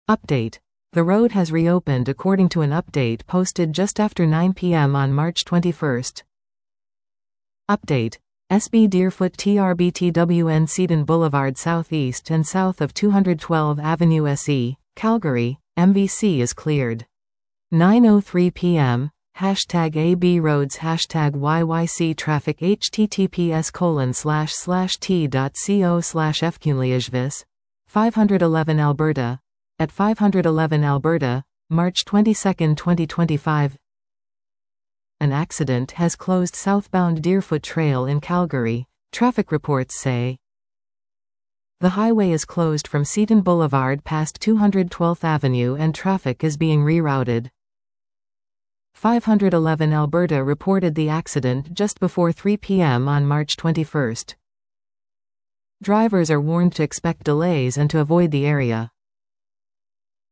Update. The road has reopened according to an update posted just after 9 p.m. on March 21. Update. SB Deerfoot TRBTWN Seaton Boulevard southeast and south of 212 Avenue SE, Calgary, MVC is cleared. 9:03 p.m. #AB roads #YYC traffic https://t.co/fkunliajvis 511 Alberta. At 511 Alberta, March 22, 2025. An accident has closed southbound Deerfoot Trail in Calgary, traffic reports say. The highway is closed from Seaton Boulevard past 212th Avenue and traffic is being rerouted. 511 Alberta reported the accident just before 3 p.m. on March 21. Drivers are warned to expect delays and to avoid the area.